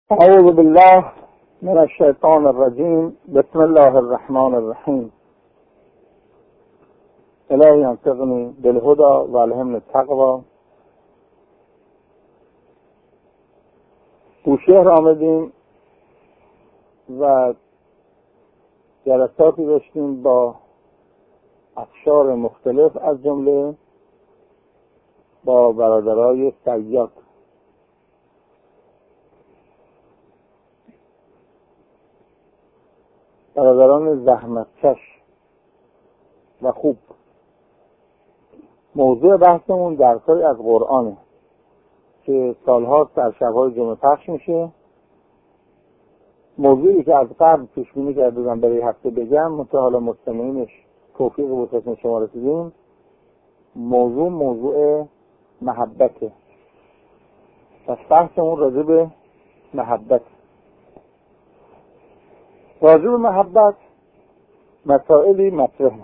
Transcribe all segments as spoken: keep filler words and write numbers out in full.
اعوذ بالله من الشیطان الرجیم. بسم الله الرحمن الرحیم. الهی انصرنی بالهدى و الهمنی التقوی. بوشهر آمدیم و جلساتی داشتیم با اقشار مختلف، از جمله با برادرای سیاد. برادران زحمتکش و خوب. موضوع بحثمون درس‌های از قرآنه که سال‌هاست در شب‌های جمعه پخش میشه. موضوعی که از قبل پیش بینی کرده بودم برای هفته بگم، منتها حالا مستمعینش توفیق بود خدمت شما رسیدیم. موضوع موضوع محبته. پس بحثمون راجع به محبت. راجع به محبت مسائلی مطرحه.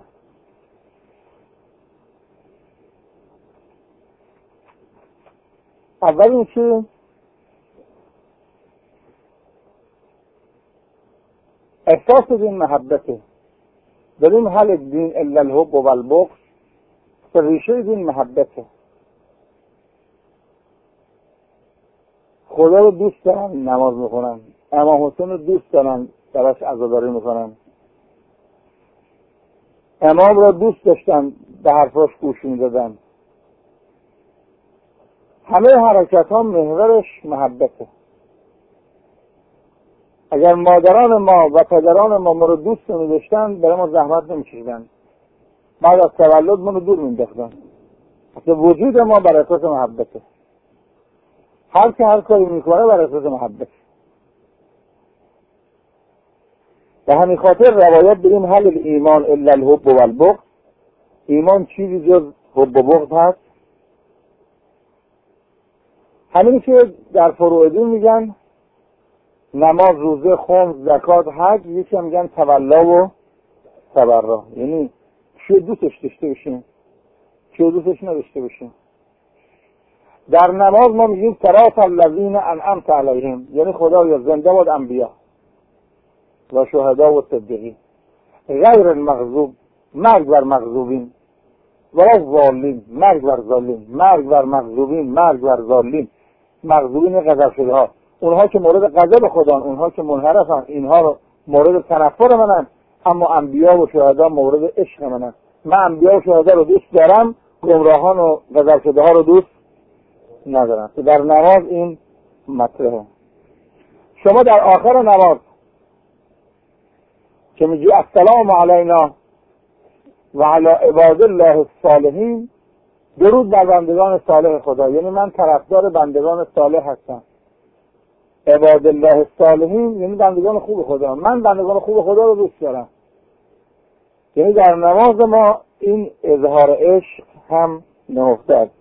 اول اینکه احساس دین محبته. داریم حل دین الا الحب و البغض، که ریشه دین محبته. خدا رو دوست دارن نماز میخونن، امام حسین رو دوست دارن درش عزاداری میکنن، امام را دوست داشتن به حرفاش گوش میدادن. همه حرکت ها محورش محبته. اگر مادران ما و پدران ما ما رو دوست نمی‌داشتن، برای ما زحمت نمی‌کشیدن، بعد از تولد ما رو دور می‌انداختن. اصلا وجود ما بر اساس محبته. هر که هر کاری میکنه بر اساس محبته. به همین خاطر روایت بریم حل ایمان الا الحب و البغض. ایمان چیزی جز حب و بغض هست. همین که در فروعدین میگن نماز، روزه، خمس، زکات، حج، یکی میگن تولا و تبرا، یعنی چیو دوستش داشته باشیم، چیو دوستش نداشته باشیم. در نماز ما میگیم صراط الذین انعمت علیهم، یعنی خدایا زنده باد انبیا و شهدا و صدیقین، غیر المغضوب، مرگ بر مغضوبین، ولا ظالمین، مرگ بر ظالمین، مرگ بر مغضوبین، مرگ بر ظالمین. مغضوبین غضب شده ها، اونها که مورد غضب خدان، اونها که منحرفن، اینها رو مورد تنفر منن. اما انبیا و شهدا مورد عشق منن. من انبیا و شهدا رو دوست دارم، گمراهان و غضب شده ها رو دوست ندارم. که در نماز این مطرحه. شما در آخر نماز که میگی السلام علینا و علی عباد الله الصالحین، درود بر بندگان صالح خدا، یعنی من طرفدار بندگان صالح هستم. عباد الله الصالحین یعنی بندگان خوب خدا، من بندگان خوب خدا رو دوست دارم. یعنی در نماز ما این اظهار عشق هم نهفته است.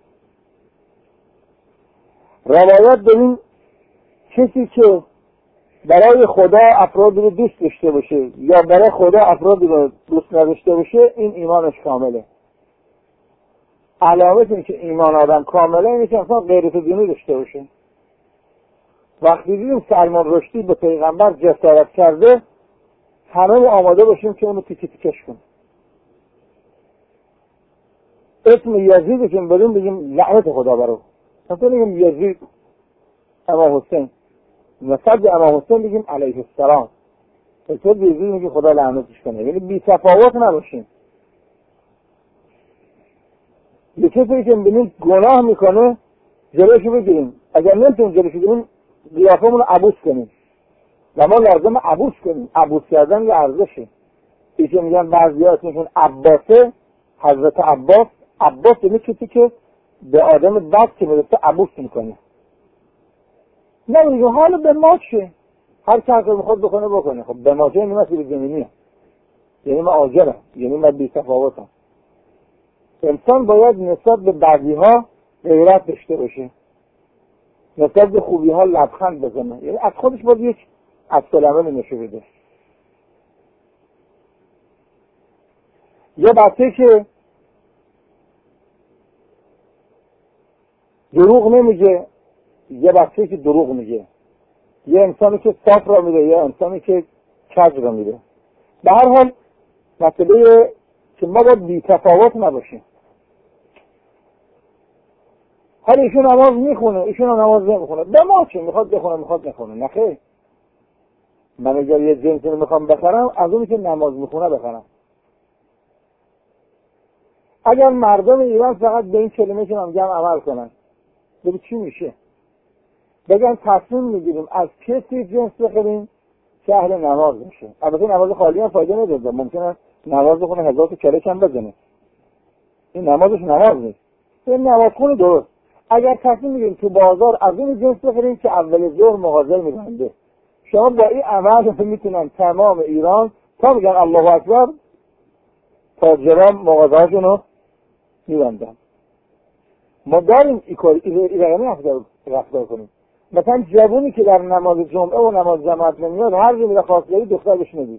روایت داریم کسی که برای خدا افرادی رو دوست داشته باشه یا برای خدا افرادی رو دوست نداشته باشه، این ایمانش کامله. علامت این که ایمان آدم کامله اینه که اصلا غیرت دینی داشته باشه. وقتی دیدیم سلمان رشدی به پیغمبر جسارت کرده، همه آماده باشیم که اونو تیکی تیکش کنیم. اسم یزید که بریم بگیم لعنت خدا برو، مثلا بگیم یزید امام حسین، نسبت امام حسین بگیم علیه السلام. اصلا یزید میگه خدا لعنتش کنه. یعنی بی تفاوت نباشیم. یه کسی که ببینیم گناه میکنه جلوشو بگیریم، اگر نمیتونیم جلوشو بگیریم قیافمون رو عبوس کنیم و ما لازم عبوس کنیم. عبوس کردن یه ارزشه. این که میگن بعضی ها اسمشون عباسه، حضرت عباس. عباس یعنی کسی که به آدم بد که برسه عبوس میکنه. نمیگه حالا به ما چه، هر کسی رو میخواد بکنه بکنه. خب به ما چه یعنی مسئله زمینیه، یعنی من آجرم، یعنی من بی تفاوتم. انسان باید نسبت به بعضی ها غیرت داشته باشه، نسبت به خوبی ها لبخند بزنه، یعنی از خودش باید یک عکس‌العمل نشون بده. یه بچه که دروغ نمیگه، یه بچه که دروغ میگه، یه انسانی که صاف را میره، یه انسانی که کج را میره. به هر حال مسئله که ما باید بی تفاوت نباشیم. حالا ایشون نماز میخونه، ایشون نماز نمیخونه، به ما چه؟ میخواد بخونه میخواد نخونه. نخیر، من اگر یه جنسی رو میخوام بخرم از اونی که نماز میخونه بخرم. اگر مردم ایران فقط به این کلمه که من میگم عمل کنن، ببین چی میشه؟ بگن تصمیم میگیریم از کسی جنس بخریم که اهل نماز میشه. البته نماز خالی هم فایده نداره، ممکنه نماز بخونه هزار تا کلک هم بزنه، این نمازش نماز نیست، این نماز خونه درست. اگر تصمیم میگیریم تو بازار از اون جنس بخریم که اول ظهر مغازه میبنده، شما با این عمل میتونن تمام ایران تا میگن الله اکبر تاجران مغازه‌هاشون رو میبندن. ما داریم این کار ایرانی رفتار کنیم. مثلا جوونی که در نماز جمعه و نماز جماعت نمیاد، هر جا میره خواستگاری دختر بهش ندید،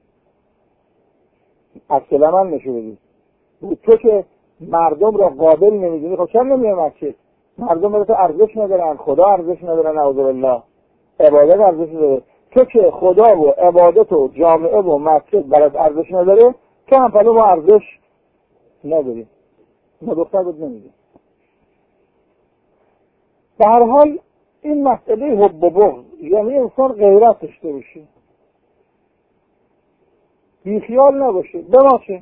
اصلا من نشو بدید. تو که مردم را قابل نمیدونی، خب چرا نمیای مسجد؟ مردم را تو ارزش ندارن، خدا ارزش نداره، نعوذ بالله، عبادت ارزش نداره. تو که خدا و عبادت و جامعه و مسجد برات ارزش نداره، تو هم پلو ما ارزش نداری، ما دختر بود نمیدی. به هر حال این مسئله حب و بغض، یعنی انسان غیرت داشته باشه، بیخیال نباشه، بماشه.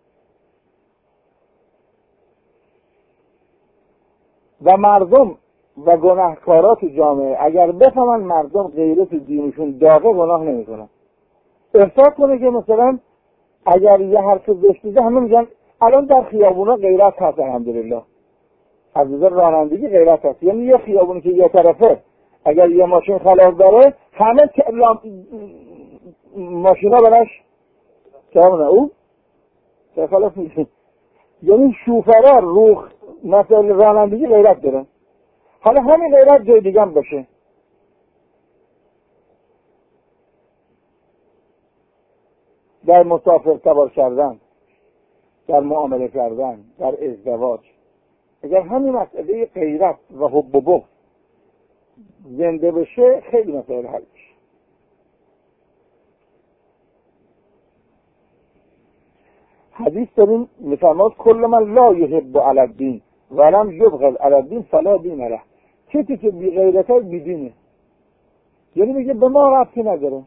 و مردم و گناهکارات جامعه اگر بفهمن مردم غیرت دینشون داغه، گناه نمیکنن. احساس کنه که مثلا اگر یه حرف داشتیده همه میگن الان در خیابونا غیرت هست، الحمدلله از نظر رانندگی غیرت هست. یعنی یه خیابونی که یه طرفه اگر یه ماشین خلاص داره، همه ماشینا براش کامونه او که خلاص میشه. یعنی شوفرا روخ مثلا رانندگی غیرت داره. حالا همین غیرت جای دیگه هم باشه. در مسافر سوار کردن، در معامله کردن، در ازدواج، اگر همین مسئله غیرت و حب و بغض زنده بشه، خیلی مسائل حل میشه. حدیث داریم میفرماد کل من لا یحب علی الدین ولم یبغض علی الدین فلا دین له. کسی که بی غیرته بی دینه، یعنی میگه به ما ربطی نداره،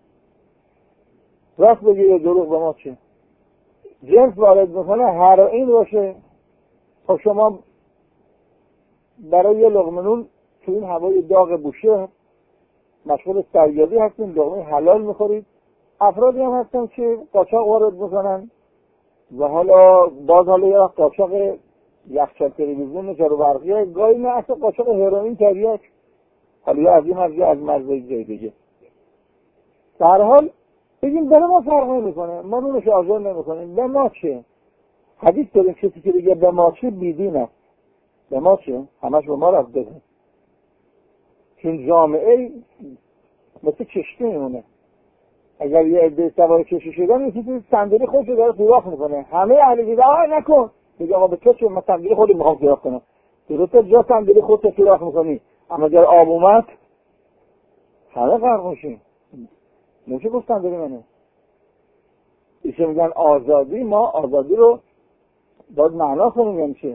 راست بگه یا دروغ به ما چه؟ جنس وارد میکنه هروئین باشه، خب شما برای یه لقمه نون تو این هوای داغ بوشه مشغول سریابی هستین، لقمه حلال میخورید. افرادی هم هستن که قاچاق وارد میکنن و حالا باز حالا یه قاچاق یخچال تلویزیون جارو برقیه، گاهی نه اصلا قاچاق هروئین تریاک، حالا یا از این مرزی از مرزی جای دیگه. در حال بگیم برای ما فرق نمیکنه، ما نونش آزار نمیکنیم، به ما چه؟ حدیث داریم کسی که بگه به ما چه بیدین است، به ما چه؟ همش به ما رفت بده. چون جامعه مثل کشتی میمونه، اگر یه عده سوار کشتی شدن یکی صندلی خودش رو داره سوراخ میکنه، همه اهل دیده آه نکن، میگه آقا به تو چه؟ من صندلی خودم میخوام سوراخ کنم. درسته جا صندلی خودت سوراخ میکنی، اما اگر آب اومد همه غرق میشین. نمیشه گفت صندلی منه. ایشون میگن آزادی، ما آزادی رو باید معنا کنیم یعنی چه؟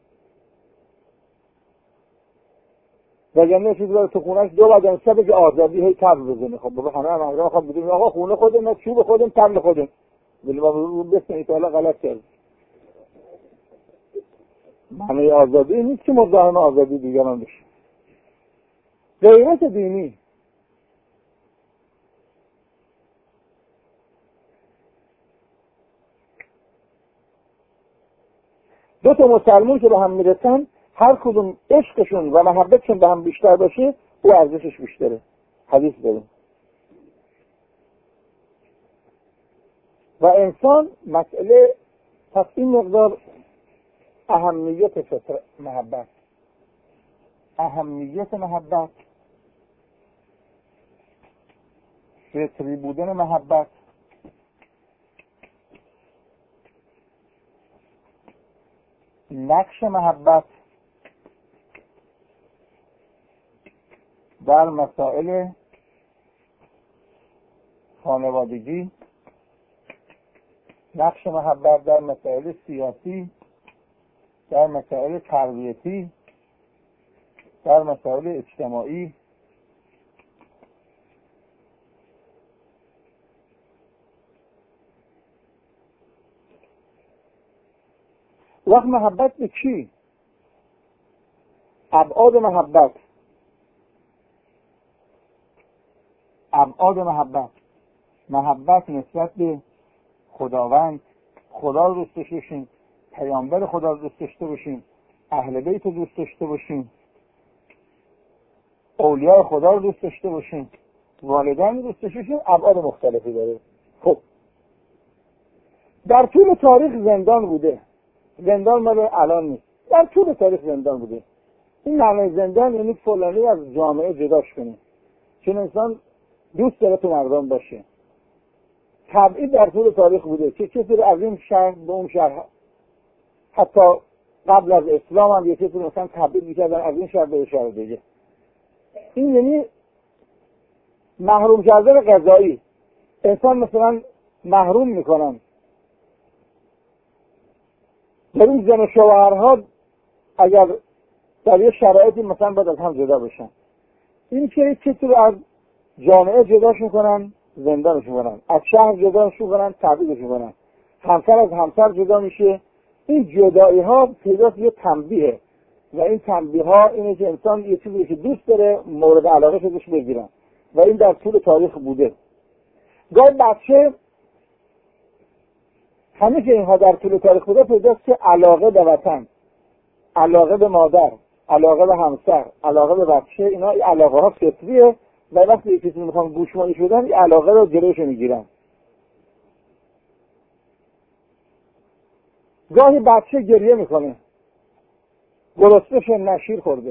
وگرنه چیزی رو تو خونهش دو بعد این سبه که آزادی هی تبل بزنه. خب بابا همه هم همه خواهد بودیم آقا خونه خودم، نه چوب خودم، تبل خودم، ولی ما رو بسن ایتالا غلط کرد. معنی آزادی نیست که مزاحم آزادی دیگران بشه. غیرت دینی دو تا مسلمان که به هم میرسن، هر کدوم عشقشون و محبتشون به هم بیشتر باشه، او ارزشش بیشتره. حدیث داریم. و انسان مسئله پس این مقدار اهمیت فطر محبت، اهمیت محبت، فطری بودن محبت، نقش محبت در مسائل خانوادگی، نقش محبت در مسائل سیاسی، در مسائل تربیتی، در مسائل اجتماعی، وقت محبت به چی؟ ابعاد محبت ابعاد محبت محبت نسبت به خداوند، خدا رو دوست داشته باشیم، پیامبر خدا رو دوست داشته باشیم، اهل بیت رو دوست داشته باشیم، اولیاء خدا رو دوست داشته باشیم، والدین رو دوست داشته باشیم. ابعاد مختلفی داره. خب در طول تاریخ زندان بوده. زندان مال الان نیست، در طول تاریخ زندان بوده. این معنی زندان یعنی فلانی از جامعه جداش کنه، چون انسان دوست داره تو مردم باشه. تبعید در طول تاریخ بوده که کسی رو از این شهر به اون شهر، حتی قبل از اسلام هم یه کسی رو مثلا تبعید میکردن از این شهر به شهر دیگه. این یعنی محروم کردن قضایی. انسان مثلا محروم میکنن. در این زن و شوهرها اگر در یه شرایطی مثلا باید از هم جدا بشن، این که کسی رو از جامعه جداش میکنن، زندانش میکنن، از شهر جداش میکنن، تبعیدش میکنن، همسر از همسر جدا میشه. این جدایی ها پیداست یه تنبیه و این تنبیه ها اینه که انسان یه چیزی که دوست داره مورد علاقه شدش بگیرن و این در طول تاریخ بوده. گاهی بچه همه که اینها در طول تاریخ بوده پیداست که علاقه به وطن، علاقه به مادر، علاقه به همسر، علاقه به بچه، اینا این علاقه ها فطریه و وقتی یکی چیزی میخوان گوشمالی شدن این علاقه رو جلوش میگیرن. گاهی بچه گریه میکنه، گرسنه شده، نشیر خورده،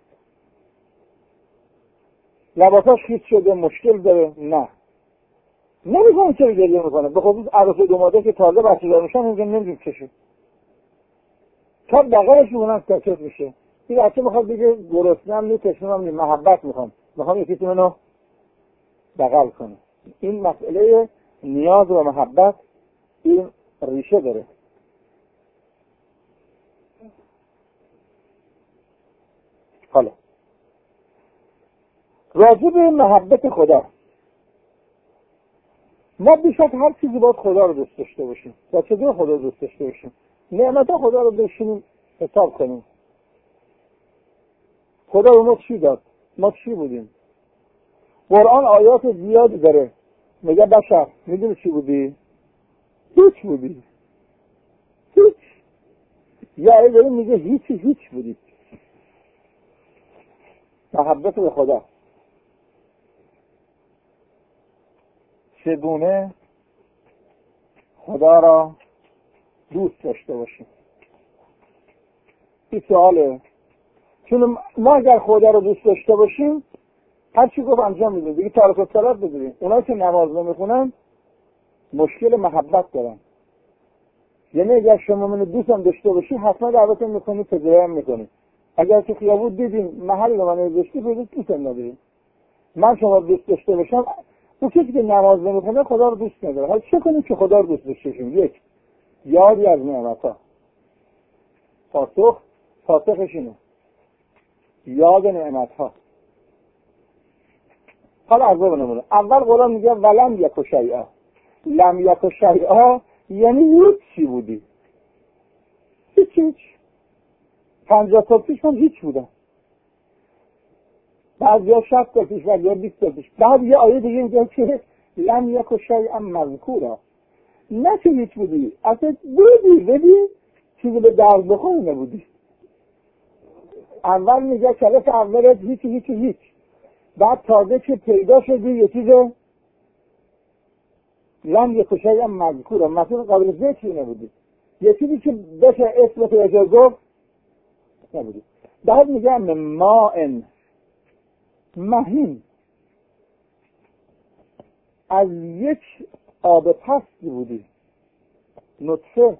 لباساش خیس شده، مشکل داره، نه نمی‌فهمه چرا گریه میکنه. به خصوص عروس و داماده که تازه بچه دار میشن اینجا نمیدونم چشه، تا بغلش میکنن ساکت میشه. این بچه میخواد بگه گرسنه‌ام نی، تشنه‌ام نی، محبت میخوام، میخوام یکی تو منو بغل کنه. این مسئله نیاز و محبت این ریشه داره. حالا راجع به محبت خدا، ما بیشتر هر چیزی باید خدا رو دوست داشته باشیم. با چطور خدا رو دوست داشته باشیم؟ نعمت خدا رو بشینیم حساب کنیم. خدا به ما چی داد؟ ما چی بودیم؟ قرآن آیات زیادی داره میگه بشر میدونی چی بودی؟ هیچ بودی، هیچ. یا ای داره میگه هیچی هیچ بودی. محبت به خدا چگونه خدا را دوست داشته باشیم؟ این سواله. چون ما اگر خدا رو دوست داشته باشیم هر چی گفت انجام میدیم. دیگه تارک الصلات بدونیم. اونایی که نماز نمیخونن مشکل محبت دارن. یعنی اگر شما منو دوستم داشته باشی حتما دعوتم میکنی، تجربه میکنی. اگر تو خیابون دیدین محل منو داشتی بگید دوستم نداری. من شما دوست داشته باشم، اون کسی که نماز نمیخونه خدا رو دوست نداره. حالا چه کنیم که خدا رو دوست داشته باشیم؟ یک، یادی از نعمت‌ها. پاسخ پاسخش اینه، یاد نعمت‌ها. حالا از بابا نمونه. اول قرآن میگه ولم یک شیئا. لم یک شیئا یعنی هیچ چی بودی. هیچ هیچ. پنجاه سال پیش من هیچ بودم. بعد یا شصت سال پیش، بعد یا بیست سال پیش. بعد یه آیه دیگه میگه که لم یک شیئا مذکورا. نه که هیچ بودی، اصلا بودی، بودی چیزی به درد بخور نبودی. اول میگه کلاس اولت هیچ هیچ هیچ. بعد تازه که پیدا شدی یه چیز لم یک شیئا مذکورا، مثلا قابل ذکری نبودی. یه چیزی که بشه اسمت اجازه گفت نبودی. بعد میگه ماء مهین، از یک آب پستی بودی. نطفه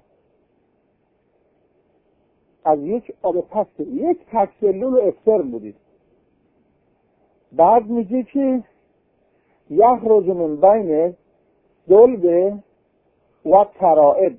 از یک آب پستی، یک تکسلول و افسر بودی. بعد میگه که یخرج من بین صلب و ترائب.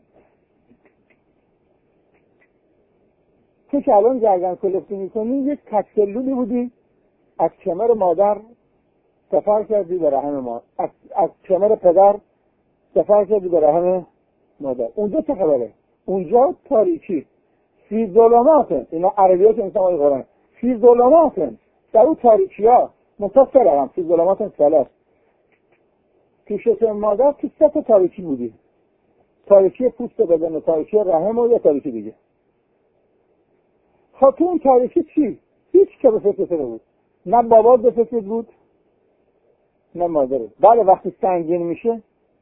تو که الان گردن کلفتی میکنی، یک تکسلولی بودی، از کمر مادر سفر کردی به رحم ما، از, از کمر پدر سفر کردی به رحم مادر. اونجا چه خبره؟ اونجا تاریکی، فی ظلمات، اینا عربیات انسان های قرآن، فی ظلمات، در اون تاریکی ها متصل هم فی ظلمات ثلاث. تو شکم مادر تو سه تا تاریکی بودی، تاریکی پوست بدن، تاریکی رحم و یا تاریکی دیگه. خب تو اون تاریکی چی؟ هیچ که به فکر تو بود، نه بابات به فکر بود نه مادرت. بله وقتی سنگین میشه،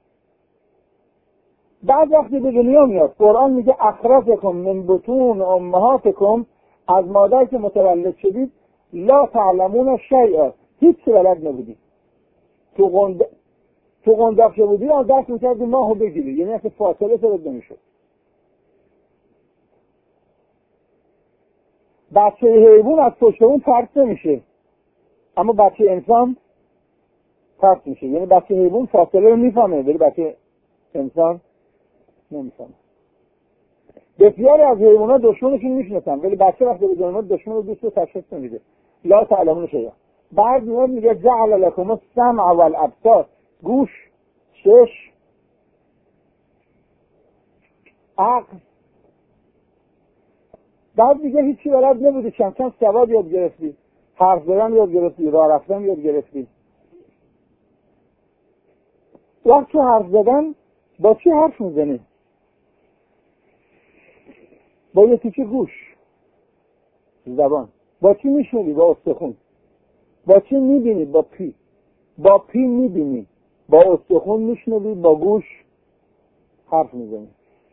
بعد وقتی به دنیا میاد، قرآن میگه اخرجکم من بطون امهاتکم، از مادر که متولد شدید، لا تعلمون شیئا، هیچ چی بلد نبودی. تو قند تو قنداق شده بودی، آن دست میکردی ماهو بگیری، یعنی اصلا فاصله سرد نمیشد. بچه حیوان از پشت اون پرت نمیشه، اما بچه انسان پرت میشه. یعنی بچه حیوان فاصله رو میفهمه، ولی بچه انسان نمیفهمه. بسیاری از حیوانات دشمنشون میشناسن، ولی بچه وقتی به دنیا دشمن رو دوست رو تشخیص نمیده. لا تعلمون شیئا. بعد میاد میگه جعل لکم السمع والابصار، گوش، چشم، عقل. بعد دیگه هیچی بلد نبودی، چند چند سواد یاد گرفتی، حرف زدن یاد گرفتی، راه رفتن یاد گرفتی. وقتی حرف زدن با چی حرف میزنی؟ با یه تیکه گوش، زبان. با چی میشنوی؟ با استخون. با چی میبینی؟ با پی. با پی میبینی، با استخون میشنوی، با گوش حرف میزنی.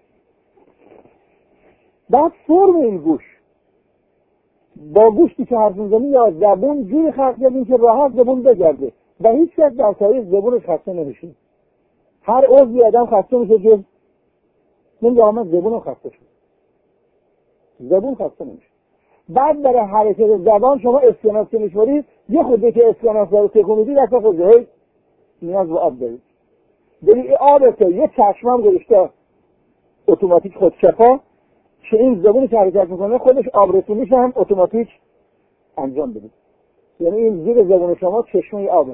بعد فرم این گوش، با گوشتی که حرف میزنی یا زبون جوری خلق کردیم که راحت زبون بگرده و هیچ کس در تاریخ زبونش خسته نمیشه. هر عضوی آدم خسته میشه جز نمیگه آمد زبون خسته شد، زبون خسته نمیشه. بعد برای حرکت زبان شما اسکناس که میشوری، یه خوده که اسکناس رو تکونیدی دست خوده هی نیاز به آب دارید. بری این آبته یه چشمم گذاشته اتوماتیک خودشفا که این زبونی که حرکت میکنه خودش آب رسونیش هم اتوماتیک انجام بده. یعنی این زیر زبون شما چشمه آبه.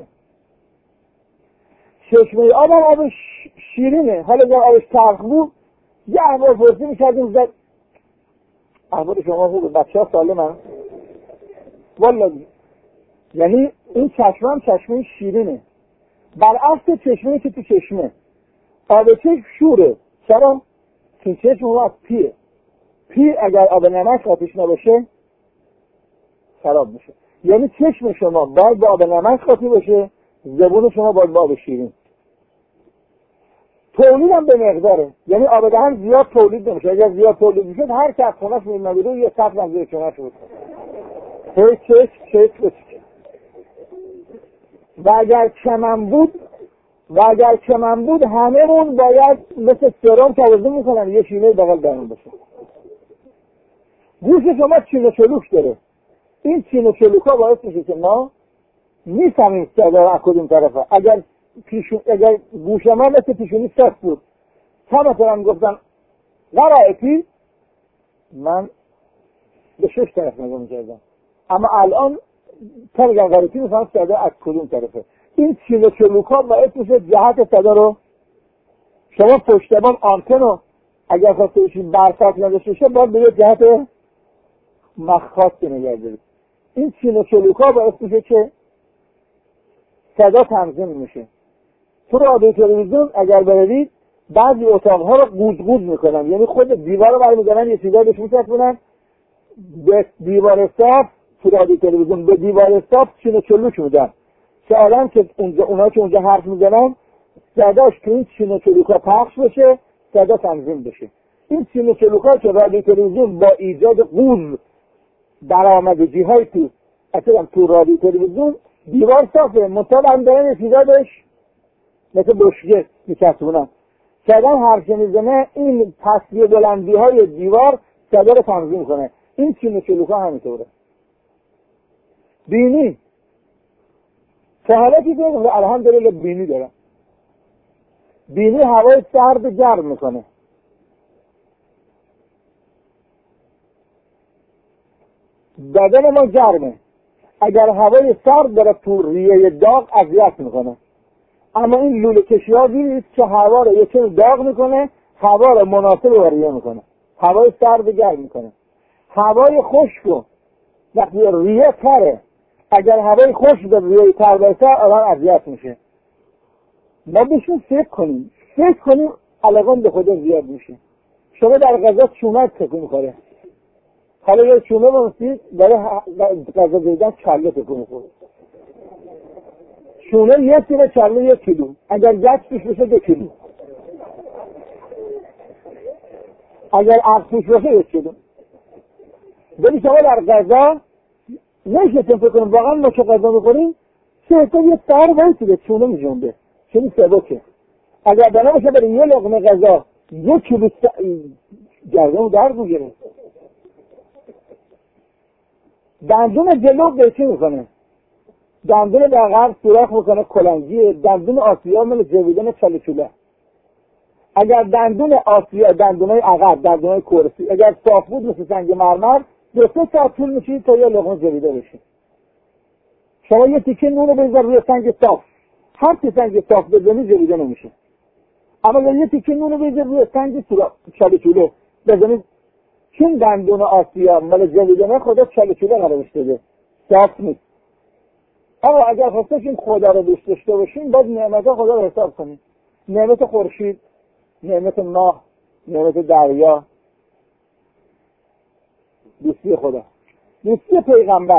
چشمه آب هم آب شیرینه. حالا اگر آبش تلخ بود یه احوال پرسی میکردیم زد احوال شما خوبه، بچه ها سالم هم والا. یعنی این چشمه هم چشمه شیرینه، برعکس چشمه که تو چشمه آب چشم شوره. چرا؟ تو چشم هم از پیه. پی اگر آب نمک قاطیش نباشه خراب میشه. یعنی چشم شما باید با آب نمک قاطی باشه، زبون شما باید با آب شیرین. تولید هم به مقداره، یعنی آب دهن زیاد تولید نمیشه. اگر زیاد تولید میشه هر که از خونش میمونه یه سطح هم زیر چونش بود هی چشم چشم بچه. و اگر چمن بود و اگر چمن بود همه مون باید مثل سرم توازن میکنن یه شینه بغل درون باشه. گوش شما چین و چلوک داره. این چین و چلوک ها باعث میشه که ما میفهمیم صدا از کدوم طرفه. اگر پیشون اگر گوش ما مثل پیشونی سخت بود تا مثلا گفتن قرائتی، من به شش طرف نگاه میکردم، اما الان تا بگم قرائتی میفهمم صدا از کدوم طرفه. این چین و چلوک ها باعث میشه جهت صدا رو شما پشتبان آنتن رو اگر خواسته بشید برفت نداشته شه باید به یه جهت مخصاص نگه دارید. این چین و چلوک ها باعث میشه که صدا تنظیم میشه. تو رادیو تلویزیون اگر بروید بعضی اتاقها رو گوز گوز میکنن، یعنی خود دیوار رو برمیدارن یه چیزایی بهش میچسبونن به دیوار صاف. تو رادیو تلویزیون به دیوار صاف چین و چلوک میدن که آدم که اونجا اونا که اونجا حرف میزنن صداش که این چین و چلوک ها پخش بشه، صدا تنظیم بشه. این چین و چلوک ها که رادیو تلویزیون با ایجاد قوز درآمدگی های تو اصلا تو رادیو تلویزیون دیوار صافه مطابق هم دارن چیزا بهش مثل بشگه میکسونن، صدا حرف میزنه این تصویه بلندی های دیوار صدا رو تنظیم کنه. این چین و چلوک ها همینطوره. بینی تا حالا که دیگه الحمدلله بینی دارم. بینی هوای سرد گرم میکنه. بدن ما گرمه، اگر هوای سرد داره تو ریه داغ اذیت میکنه. اما این لوله کشی ها دیدید که هوا رو یه چیز داغ میکنه، هوا رو مناسب با ریه میکنه، هوای سرد گرم میکنه. هوای خشک وقتی ریه تره، اگر هوای خشک به ریه تر برسه آدم اذیت میشه. ما بهشون فکر کنیم، فکر کنیم علاقم به خدا زیاد میشه. شما در غذا چونه تکون میخوره، حالا یه چونه بمسید برای غذا دیدن کله تکون میخوره. چونه یک کیلو، کله یک کیلو، اگر گچ پیش بشه دو کیلو، اگر عقل پیش بشه یک کیلو. ولی شما در غذا نمیشه فکر کنیم واقعا ما که غذا میخوریم چه حساب یه سر بایسیده چونه میجنبه، چونی سبکه. اگر بنا باشه برای یه لقمه غذا یک کیلو گردن درد میگیره. دندون جلو قیچی میکنه، دندون بغل سوراخ میکنه کلنگیه، دندون آسیا مال جویدن چاله چوله. اگر دندون آسیا، دندونای عقب، دندونای کورسی اگر صاف بود مثل سنگ مرمر دو سه ساعت طول میشه تا یه لقمه جویده بشه. شما یه تیکه نون رو بذار روی سنگ صاف، هر تی سنگ صاف بزنی جویده نمیشه. اما یه تیکه نون رو بذار روی سنگ سوراخ چاله چوله بزنید، چون دندون آسیا مال جویدن خدا چاله چوله قرارش داده، صاف نیست. اما اگر خواستیم خدا رو دوست داشته باشیم باید نعمت خدا رو حساب کنیم. نعمت خورشید، نعمت ماه، نعمت دریا، دوستی خدا، دوستی پیغمبر،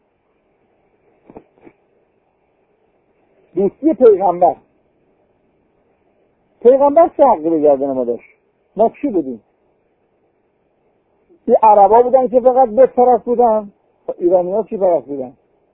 دوستی پیغمبر. پیغمبر چه حقی به گردن ما داشت؟ ما چی بودیم؟ این عربا بودن که فقط بت پرست بودن؟ ایرانی ها چی پرست بودن؟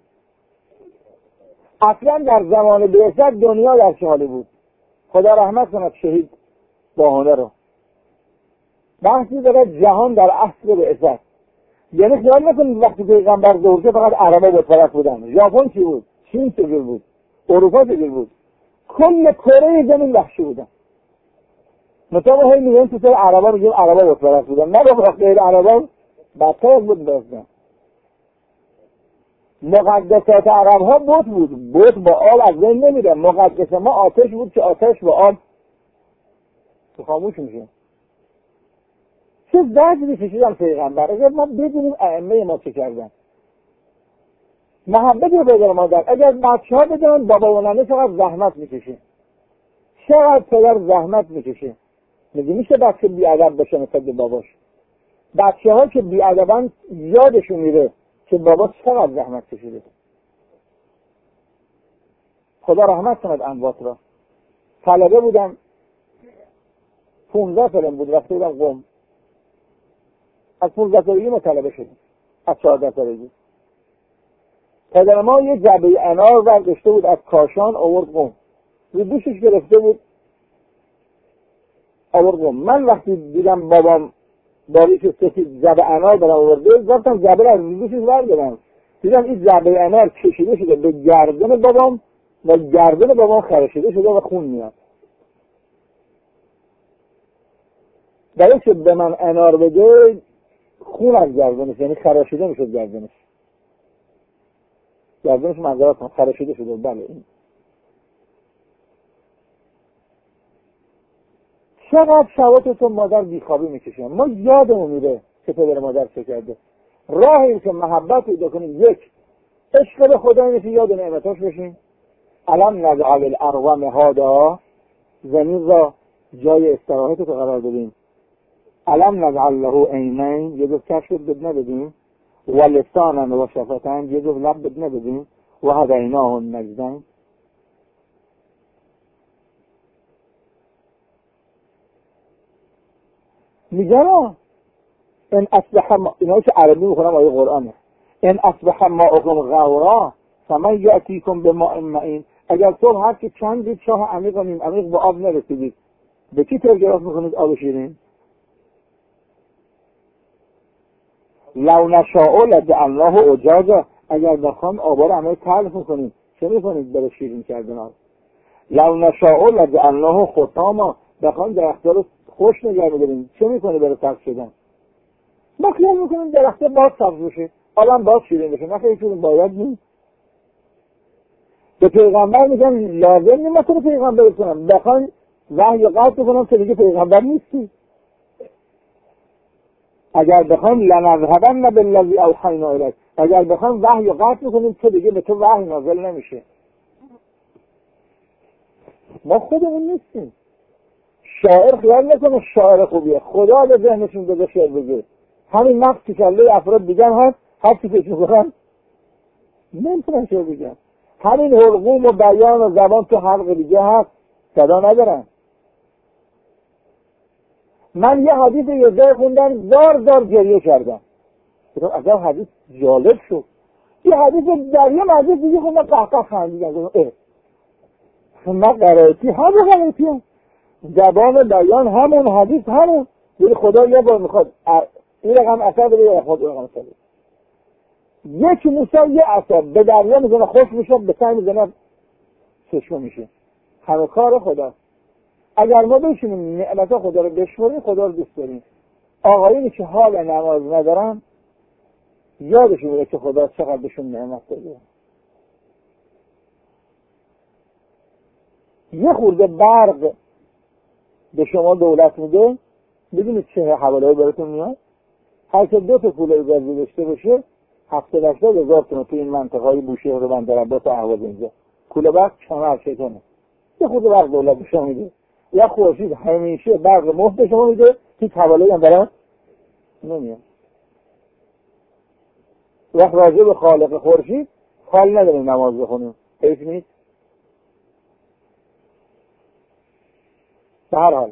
اصلا در زمان بعثت دنیا در چه حالی بود؟ خدا رحمت کند شهید باهنه رو. بحثی داره جهان در عصر بعثت. یعنی خیال نکنید وقتی پیغمبر ظهور کرد فقط عربا بت پرست بودن. ژاپن چی بود؟ چین چجور بود؟ اروپا چجور بود؟ کل کره زمین وحشی بودن. مثلا هی میگن تو سر عربا میگیم عربا بت پرست بودن، نه بابا غیر عربا بدتر بود داشتن. مقدسات عرب ها بت بود، بت با آب از بین نمیره. مقدس ما آتش بود که آتش با آب تو خاموش میشه. چه درجی کشیدن پیغمبر. اگر ما بدونیم ائمه ما چه کردن، محبت رو پدر مادر. اگر بچه ها بدونن بابا و ننه چقدر زحمت میکشه، چقدر پدر زحمت میکشه. میگه میشه بچه بیادب بشه مثل باباش. بچه ها که بیادبن یادشون میره که بابا چقدر زحمت کشیده. خدا رحمت کند اموات را. طلبه بودم، پونزده سالم بود، رفته بودم قم. از پونزده سالگی ما طلبه شدیم، از چهارده سالگی. پدر ما یه جعبه انار برداشته بود از کاشان آورد قم، رو دوشش گرفته بود آورد قم. من وقتی دیدم بابام باریش سفید جعبه انار برام آورده، گفتم جعبه رو از دوشش بردارم. دیدم این جعبه انار کشیده شده به گردن بابام و گردن بابام خراشیده شده و خون میاد. برای که به من انار بده خون از گردنش، یعنی خراشیده میشد گردنش. گردنش منظرات کنم خراشیده شده. بله این چقدر شباتتون مادر بیخوابی میکشن. ما یادمون میره که پدر مادر چه کرده. راهی که محبت پیدا کنیم، یک عشق به خدا میشه، یاد نعمتاش بشیم. الان نجعل الارض مهادا، زمین را جای استراحت رو قرار بدیم. الان نجعل له عینین، یه جفت کفش بد ندادیم، و لسانا و شفتین، یه جفت لب بد ندادیم، و هدیناه النجدین. میگن ان اصبح ما، اینا که عربی میخونم آیه قرآنه، ان اصبح ماءکم غورا فمن یأتیکم بماء معین. اگر صبح هست که چند چاه عمیق و نیم عمیق با آب نرسیدید، به کی ترجمه میکنید آب شیرین؟ لو نشاء لجعلناه اجاجا. اگر بخوام آبا رو همه تلخ میکنیم. چه میکنید برای شیرین کردن آب؟ لو نشاء لجعلناه حطاما، بخوام درخت‌ها رو خوش نگه می‌داریم، چه میکنه برای سبز شدن؟ ما خیال میکنیم درخت‌ها باز سبز بشه، آدم باز شیرین بشه. نه خیلی چون باید نیست. به پیغمبر میگن لازم نیست مثلا پیغمبر کنم، بخوام وحی قطع کنم که دیگه پیغمبر نیستی. اگر بخوام لنذهبن بالذی اوحینا الیک، اگر بخوام وحی قطع کنیم که دیگه به تو وحی نازل نمیشه. ما خودمون نیستیم. شاعر خیال نکنه شاعر خوبیه، خدا به ذهنشون بده شعر بگه. همین نقص که کله افراد دیگه هست، هر چی فکر میکنن نمیتونن شعر بگن. همین حلقوم و بیان و زبان تو حلق دیگه هست، صدا ندارن. من یه حدیث یه جای خوندم زار زار گریه کردم. اگر حدیث جالب شد، یه حدیث در یه حدیث دیگه خوندم قهقه خندیدم. اه من قرائتی همون قرائتی هم زبان بیان همون حدیث همون. یه خدا یه بار میخواد این رقم اثر بده یا خود رقم اثر بده. یک موسی یه اثر به دریا میزنه خوش میشه، به سنگ میزنه چشمه میشه. همه کار خدا. اگر ما بشینیم نعمت خدا رو بشماریم، خدا رو دوست داریم. آقایونی که حال نماز ندارن یادشون میره که خدا چقدر بهشون نعمت داده. یه خورده برق به شما دولت میده، بدونید چه حواله‌ای براتون میاد. هر که دو تا کولر گازی داشته باشه هفتاد هشتاد هزار تومان تو این منطقه‌های بوشهر رو بندرعباس و اهواز اینجا کولر برق کمر شکنه. یه خورده برق دولت به شما میده. یا خورشید همیشه برق مفت به شما میده، هیچ حواله‌ای هم برات نمیاد. وقت راجع به خالق خورشید حال نداریم نماز بخونیم، حیف نیست. به هر حال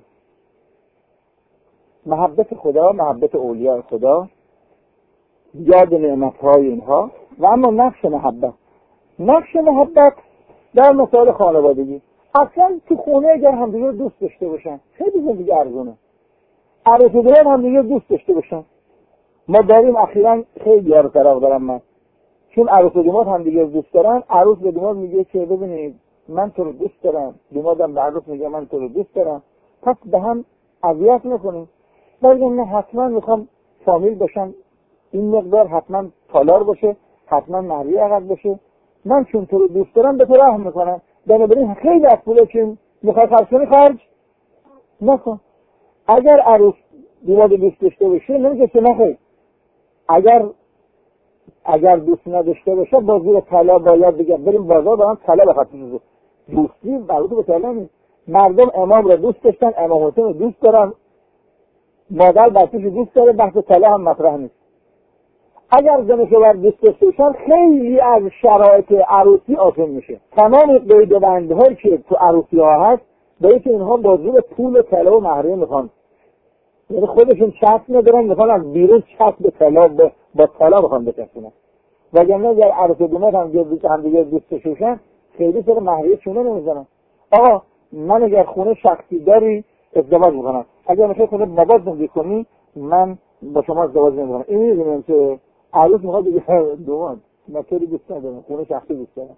محبت خدا، محبت اولیاء خدا، یاد نعمت‌های اینها و اما نقش محبت. نقش محبت در مثال خانوادگی. اصلا تو خونه اگر همدیگه دوست داشته باشن خیلی زندگی ارزونه. عروس و داماد همدیگه دوست داشته باشن. ما داریم اخیراً خیلی ها رو طلاق دارم من، چون عروس و داماد همدیگه دوست دارن. عروس به داماد میگه که ببینید من تو رو دوست دارم، دامادم به عروس میگه من تو رو دوست دارم، پس به هم اذیت نکنیم. ولی نه حتما میخوام فامیل باشم، این مقدار حتما تالار باشه، حتما مهریه عقد باشه، من چون تو رو دوست دارم به تو رحم میکنم، بنابراین خیلی از پوله که میخوای خرج کنی خرج نکن. اگر عروس داماد دوست داشته باشه نمیگه که نخیر. اگر اگر دوست نداشته باشه با زیر طلا باید بگه بریم بازار دارم طلا بخاطر دوستی مربوط به طلا نیست. مردم امام را دوست داشتن، امام حسین رو دوست دارن، مادر بچه‌ش دوست داره، بحث طلا هم مطرح نیست. اگر زن و شوهر دوست داشته باشن خیلی از شرایط عروسی آسان میشه. تمام قید و بندهایی که تو عروسی ها هست باید که اینها با زیر پول طلا و مهریه میخوان، یعنی خودشون چسب ندارن، میخوان از بیرون چسب طلا با, با طلا بخوان بچسبونن. وگرنه اگر عروس و داماد هم هم دیگه دوست داشته باشن خیلی سر مهریه چونه نمیزنن. آقا من اگر خونه شخصی داری ازدواج میکنم، اگر میخوای خونه بابات زندگی کنی من با شما ازدواج نمیکنم. این میدونم که عروس میخواد دیگه داماد مطوری دوست ندارم، خونه شخصی دوست دارم.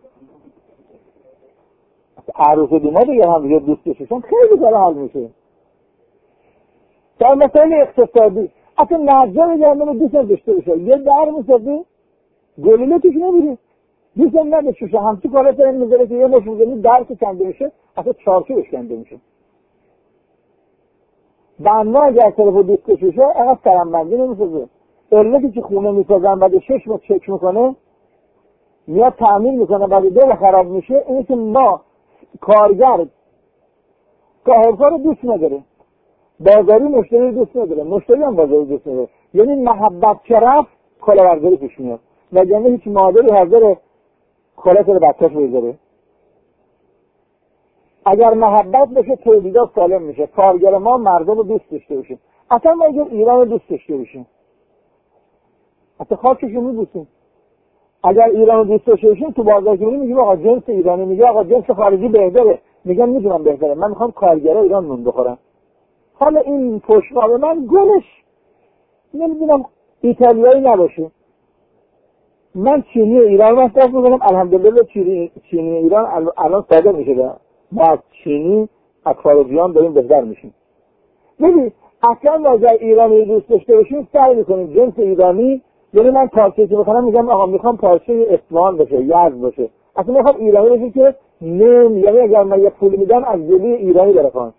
عروس و داماد اگر هم دیگه دوست داشتن خیلی کار حل میشه. در مسائل اقتصادی اصلا نرجا بگردم دوست داشته باشه، یه در میسازی گلیله توش نمیری، دوست نداشته باشه همچی کارا تا این میذاره که یه مش میزنی در که کنده میشه اصلا چارچوبش کنده میشه. بنا اگر طرف دوست داشته باشه اقصد سرمبندی نمیسازه. علتی که خونه میسازن بعد شش ماه چک میکنه میاد تعمیر میکنه بعد دو خراب میشه، اینه که ما کارگر کارگر رو دوست نداره، بازاری مشتری دوست نداره، مشتری هم بازاری دوست نداره. یعنی محبت که رفت کلاهبرداری پیش میاد، وگرنه هیچ مادری حاضر کلاه رو بچه‌ش بذاره. اگر محبت بشه تولیدات سالم میشه، کارگر ما مردم رو دوست داشته باشه. اصلا ما اگر ایران رو دوست داشته باشیم اصلا خاکشو میبوسیم. اگر ایران رو دوست داشته باشیم تو بازار که میگیم آقا جنس ایرانی، میگه آقا جنس خارجی بهتره، میگم میدونم بهتره، من میخوام کارگرای ایران نون بخورم. حالا این پشتوانه من گلش نمیدونم ایتالیایی نباشه، من چینی ایران مصرف میکنم، الحمدلله چینی, چینی ایران الان صادر میشه، ما از چینی اکواروزیان داریم بهتر میشیم. ببین اصلا واژه ایرانی دوست داشته باشیم سعی میکنیم جنس ایرانی، یعنی من پارچه که بخونم میگم آقا میخوام پارچه اصفهان باشه، یزد باشه، اصلا میخوام ایرانی باشه که نم، یعنی اگر من یه پول میدم از جلی ایرانی برخوان.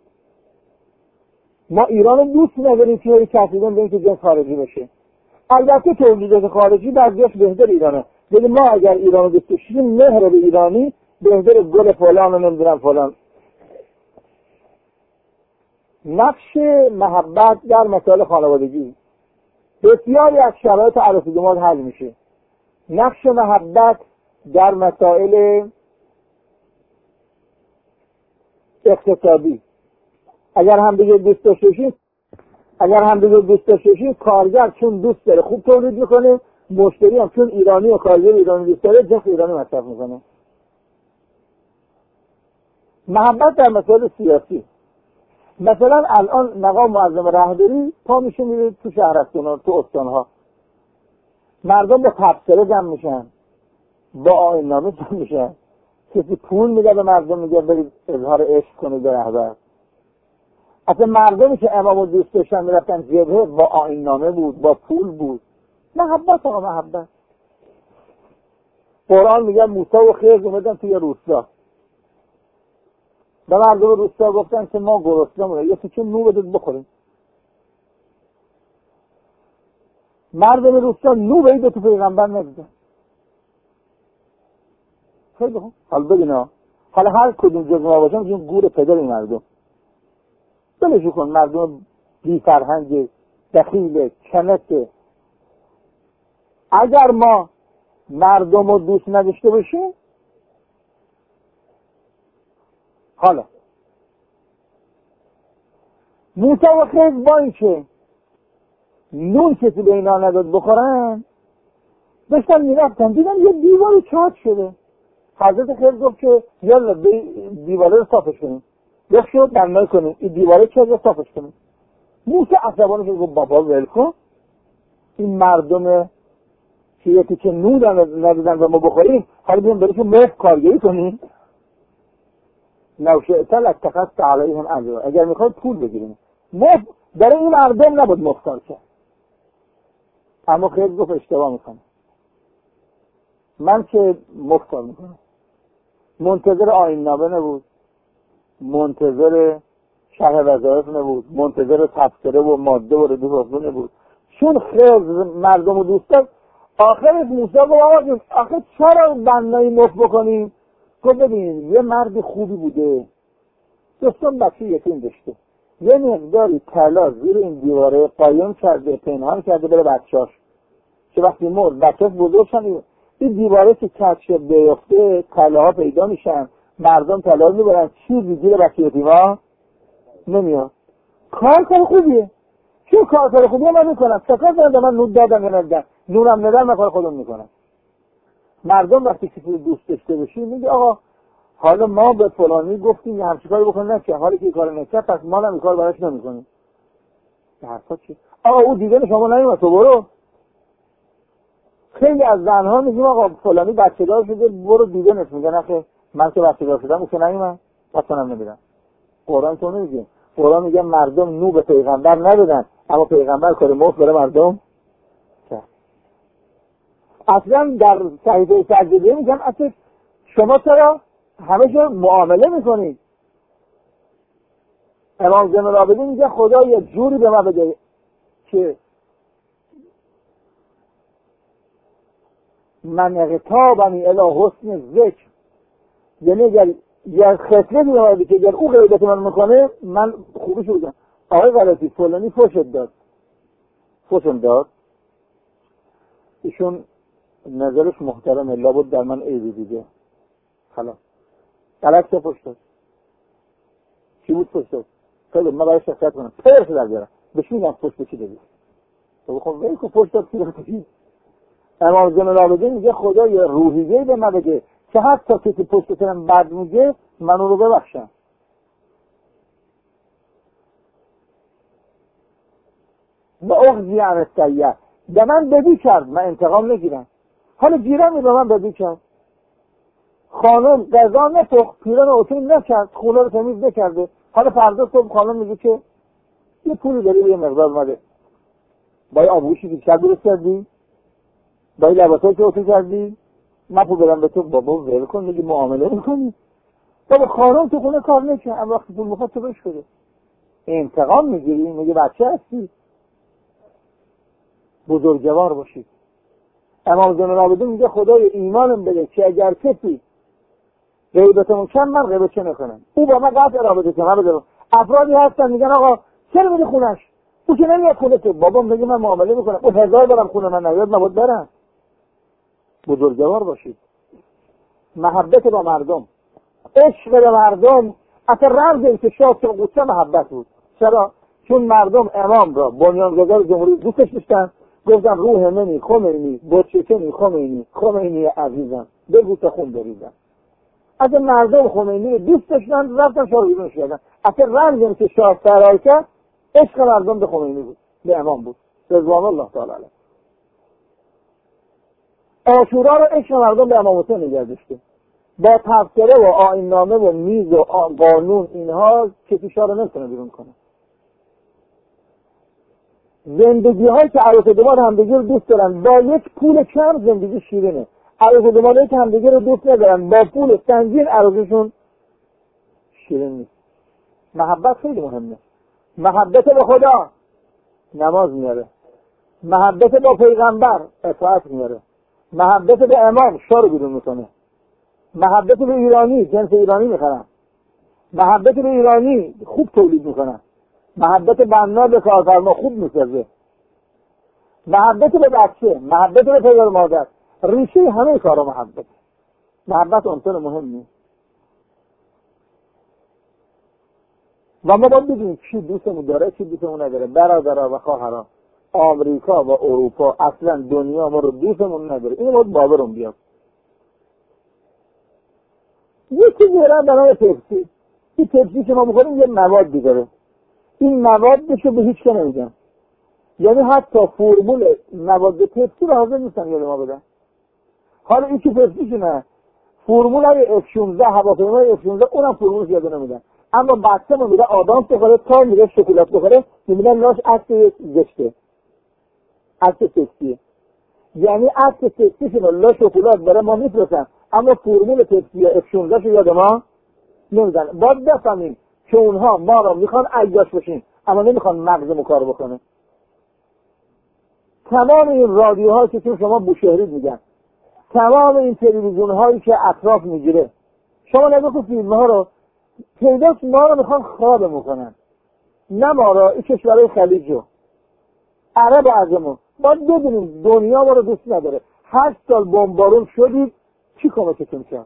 ما ایران دوست نداریم که کسیدن به اینکه جنس خارجی باشه. البته تولیدات خارجی بعضیش بهتر ایرانه، ولی ما اگر ایران دوست داشتیم مهر به ایرانی بهتر گل فلان و نمیدونم فلان. نقش محبت در مسائل خانوادگی بسیاری از شرایط عروسی داماد حل میشه. نقش محبت در مسائل اقتصادی، اگر هم دیگه دوست داشته باشیم اگر هم دیگه دوست داشته باشیم کارگر چون دوست داره خوب تولید میکنه، مشتری هم چون ایرانی و کارگر ایرانی دوست داره جنس ایرانی مصرف میکنه. محبت در مسائل سیاسی، مثلا الان مقام معظم رهبری پا میشه میره تو شهرستان تو استانها، مردم با تبصره جمع میشن، با آیین‌نامه جمع میشن، کسی پول میده به مردم میگه برید اظهار عشق کنید به رهبر. اصلا مردمی که امامو دوست داشتن میرفتن جبهه با آیین‌نامه بود، با پول بود. محبت آقا محبت. قرآن میگه موسی و خضر اومدن توی روستا، به مردم روستا گفتن که ما گرسنه‌مونه یه تیکه نون بدید بخوریم. مردم روستا نون بدید تو پیغمبر ندیدن. خیلی خوب، حالا ببینا حالا هر کدوم جز ما باشم جون گور پدر این مردم بلشو کن. مردم بی فرهنگ دخیل کنت. اگر ما مردم رو دوست نداشته باشیم، حالا موسی و خضر با این که نون کسی به اینا نداد بخورن داشتن میرفتن دیدن یه دیوار چاک شده. حضرت خضر گفت که یالا دیواره رو صافش کنیم، یک شد بنای کنیم این دیواره چاک رو صافش کنیم. موسی عصبانی شد گفت بابا ول کن، این مردم چیزی که نون ندادن و ما بخوریم حالا بیم برشون مفت کارگری کنیم. نوشئتل اتخذت علیهم اجرا، اگر میخواد پول بگیریم. مفت برای این مردم نبود مفت کار کرد. اما خیلی گفت اشتباه میکنه، من که مفت کار میکنم. منتظر آیین‌نامه نبود، منتظر شرح وظایف نبود، منتظر تفسیره و ماده و ردیف نبود. چون خیلی مردم رو دوست داشت آخرش موسی گفت آقا آخه چرا بنایی مفت بکنیم؟ گفت ببین یه مرد خوبی بوده، دوستان بچه یتیم داشته، یه مقداری طلا زیر این دیواره قایم کرده پنهان کرده بره بچه‌اش که وقتی مرد بچه‌اش بزرگ شن این دیواره که کج بیفته طلاها پیدا میشن، مردم طلا میبرن، چیزی زیر بچه یتیما نمیاد. کار کار خوبیه. چون کار کار خوبیه من میکنم. سکار کنم من نون دادم یا ندادم، نونم ندارم من کار خودم میکنم. مردم وقتی کسی دوست داشته باشی میگه آقا حالا ما به فلانی گفتیم یه همچی کاری بکنه نکه، حالی که این کار نکه پس ما هم این کار براش نمیکنیم. به حرفا چی؟ آقا او دیدن شما نمیمد تو برو. خیلی از زنها میگیم آقا فلانی بچه دار شده برو دیدنش، میگن آخه من که بچه دار شدم اوشه نمیمد پس منم نمیرم. قرآن تو نمیگه. قرآن میگه مردم نو به پیغمبر ندادن اما پیغمبر کار مفت برای مردم کرد. اصلا در صحیفه سجده میگم اصلا شما چرا همه جا معامله میکنید؟ امام زین العابدین میگه خدا یه جوری به ما بده که من اغتابنی الی حسن ذکر، یعنی اگر یه خطره بیمارده که اگر او غیبت من میکنه من خوبی شدم. آقای غلطی فلانی فوشت داد فوشم داد ایشون نظرش محترمه لابد در من عیبی دیده خلاص غلط که فوش داد. چی بود فوش داد؟ خیلی من برای شخصیت کنم پرش در بیارم بهش میگم فوش بچی دادی تو بخون وی که فوش داد چی داد؟ امام زین العابدین میگه خدا یه روحیه‌ای به من بگه که حتی کسی پشت سرم بد میگه من اون رو ببخشم. و اخزی عن السیئة، به من بدی کرد من انتقام نگیرم. حالا گیرم به من بدی کرد، خانم غذا نپخت، پیران اتون نکرد، خونه رو تمیز نکرده، حالا فردا صبح خانم میگه که یه پولی داری به یه مقدار مده، باید آبگوشی بیشتر درست کردی، باید لباسایی که اتون کردی، من پول بدم به تو. بابا ول کن، میگه معامله میکنی. بابا خانم تو خونه کار نکنه، اما وقتی پول میخواد تو بهش بده. انتقام میگیری؟ میگه بچه هستی، بزرگوار باشید. امام زین العابدین میگه خدای ایمانم بده که اگر کسی غیبتمون کم من غیبت چه نکنم، او با من قطع رابطه کنه. بده افرادی هستن میگن آقا چرا میری خونش، او که نمیاد خونه تو. بابا میگه من معامله میکنم، او هزار برم خونه من نیاد، نبود برم. بزرگوار باشید. محبت با مردم، عشق به مردم اصلا رمز انتشار و قصه محبت بود. چرا؟ چون مردم امام را بنیانگذار جمهوری دوستش داشتن، گفتن روح منی خمینی، بچکنی خمینی، خمینی عزیزم بگو تا خون بریزم. اصلا مردم خمینی رو دوست داشتن، رفتن شاه بیرونش کردن. اصلا رمز انتشار سرای کرد عشق مردم به خمینی بود، به امام بود رضوان الله تعالی علیه. عاشورا رو عشق مردم به امام حسین نگه داشته. با تفسیره و آیین نامه و میز و قانون اینها کسی شاه رو نمیتونه بیرون کنه. زندگی هایی که عروس دومان همدیگه رو دوست دارن با یک پول کم زندگی شیرینه. عروس دومانی که همدیگه رو دوست ندارن با پول سنگین عروسشون شیرین نیست. محبت خیلی مهمه. محبت به خدا نماز میاره، محبت با پیغمبر اطاعت میاره، محبت به امام شاه رو بیرون میکنه، محبت به ایرانی جنس ایرانی میخرن، محبت به ایرانی خوب تولید میکنن، محبت بنا به کارفرما خوب میسازه، محبت به بچه، محبت به پدر مادر، ریشه همه کارا محبت. محبت عنصر مهمی و ما باید بدونیم چی دوستمون داره چی دوستمون نداره. برادرها و خواهران، آمریکا و اروپا اصلا دنیا ما رو دوستمون نداره. این باید باورم بیاد. یکی دیگه به نام پپسی، این پپسی که ما میخوریم یه موادی داره، این موادشو به هیچ که نمیگن، یعنی حتی فرمول مواد پپسی رو حاضر نیستن یاد ما بدن. حالا این که پپسی شونه فرمول های اف شانزده هواپیمای اف شانزده اونم فرمولش یاد نمیدن، اما بچه ما میره آدم بخوره تا میره شکلات بخوره میبینن لاش عکس زشته، عکس سکسیه. یعنی عکس سکسی شونه لا شکلات برای ما میفرستن، اما فرمول پپسی اف شانزده شو یاد ما نمیدن. باید بفهمیم که اونها ما را میخوان عیاش بشیم اما نمیخوان مغزمون کار بکنه. تمام این رادیوها که تو شما بوشهری میگن، تمام این تلویزیون هایی که اطراف میگیره، شما نگاه کن فیلم ها رو پیداست ما رو میخوان خراب میکنن، نه ما را، این کشورهای خلیج رو، عرب عظمون. باید بدونیم دنیا ما رو دوست نداره. هشت سال بمبارون شدید چی کمکتون کرد؟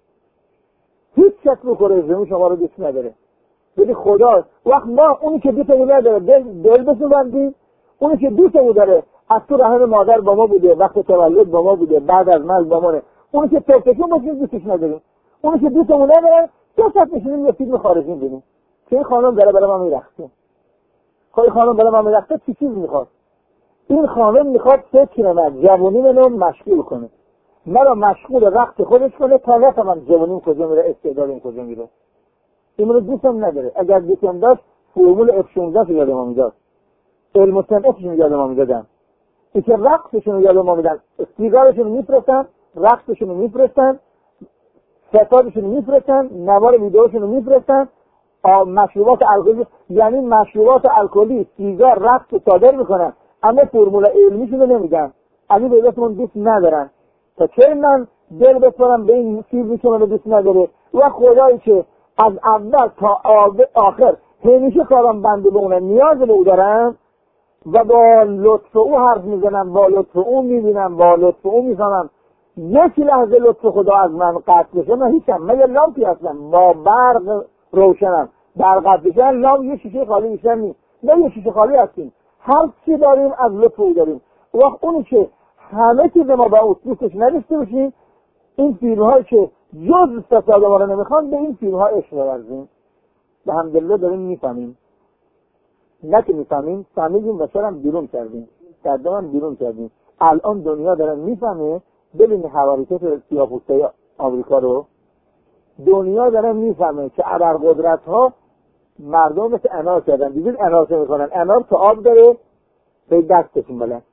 هیچ کس رو کره زمین شما رو دوست نداره. بگی خدا وقت ما اونی که دوستمون نداره دل, دل بسوزندیم، اونی که دوستمون داره از تو رحم مادر با ما بوده، وقت تولد با ما بوده، بعد از مرگ با ما نه. اونی که ترکشون باشیم دوستش نداریم، اونی که دوستمون نداره دوست میشونیم یه فیلم خارجی ببینیم که این خانم داره برای ما میرخته. خواهی خانم برای ما میرخته چی چیز میخواد؟ این خانم میخواد فکر من جوانی منو مشغول کنه، مرا مشغول رقص خودش کنه تا نفهمم جوانیم کجا میره، استعدادم کجا میره. این رو دوستم نداره. اگر دوستم داشت فرمول اف شانزده رو یاد ما میداد، علم و صنعتشون رو یاد ما میدادن، این که رقصشون رو یاد ما میدن، سیگارشون رو میفرستن، رقصشون رو میفرستن، ستادشون رو میفرستن، نوار ویدئوشون رو میفرستن، مشروبات الکلی، یعنی مشروبات الکلی، سیگار، رقص صادر میکنن اما فرمول علمیشون رو نمیدن. علی به دستمون دوست ندارن. تا چه من دل بسپارم به این چیزی که منو دوست نداره و خدایی که از اول تا آخر همیشه کارم بنده به اونه نیاز به او دارم و با لطف او حرف میزنم، با لطف او میبینم، با لطف او میفهمم. یک لحظه لطف خدا از من قطع بشه من هیچم، من یه لامپی هستم با برق روشنم، برق قطع بشه لامپ یه شیشه خالی میشن نیست، نه یه شیشه خالی هستیم، هر چی داریم از لطف او داریم. وقت اونی که همه چیز ما با او دوستش نداشته باشیم، این فیلم هایی که جز فساد ما رو نمیخوان به این فیلم ها عشق بورزیم. به همدلله داریم میفهمیم، نه که میفهمیم، فهمیدیم و شرم بیرون کردیم، قدم هم بیرون کردیم. الان دنیا داره میفهمه ببینی حواریت سیاه‌پوستای آمریکا رو، دنیا داره میفهمه که ابرقدرت ها مردم مثل انار کردن. دیدید انار چه میکنن؟ انار که آب داره به دستشون بلند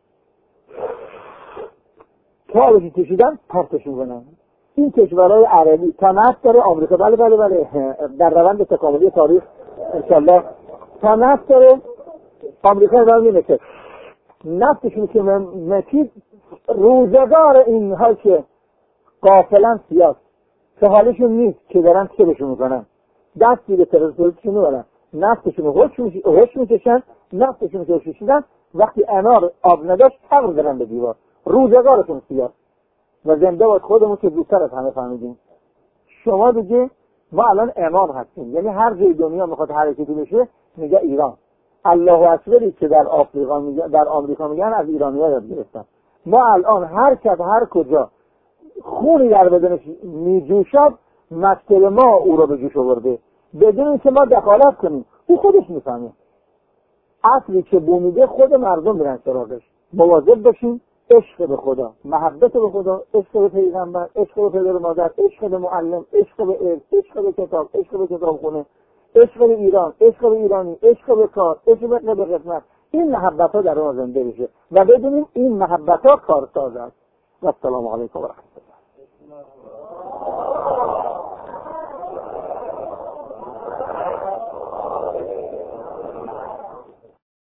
که آبشون کشیدن پرتشون کنن. این کشورهای عربی تا نفت داره، آمریکا بله بله بله در روند تکاملی تاریخ انشالله تا نفت داره، آمریکا داره میمکه نفتشون که مکید روزگار اینها که غافلن سیاست که حالشون نیست که دارن چه بهشون میکنن، دستی به ترسولتشون میبرن، نفتشون رو هوش میکشن، نفتشون رو کشیدن، وقتی انار آب نداشت تغر دارن به دیوار. روزگارشون سیاست و زنده باید خودمون که زودتر از همه فهمیدیم. شما بگه ما الان امام هستیم، یعنی هر جای دنیا میخواد حرکتی بشه میگه ایران. الله اکبری که در آفریقا میگن، در آمریکا میگن، از ایرانی‌ها یاد گرفتن. ما الان هر کس هر کجا خونی در بدنش میجوشد مکتب ما او رو به جوش آورده بدون اینکه ما دخالت کنیم. او خودش میفهمه. اصلی که بو میگه خود مردم میرن سراغش. مواظب باشیم. عشق به خدا، محبت به خدا، عشق به پیغمبر، عشق به پدر مادر، عشق به معلم، عشق به علم، عشق به کتاب، عشق به کتابخونه، عشق به ایران، عشق به ایرانی، عشق به کار، عشق به خدمت. این محبت ها در ما زنده بشه و بدونیم این محبت ها کارساز است. و السلام علیکم و رحمت الله.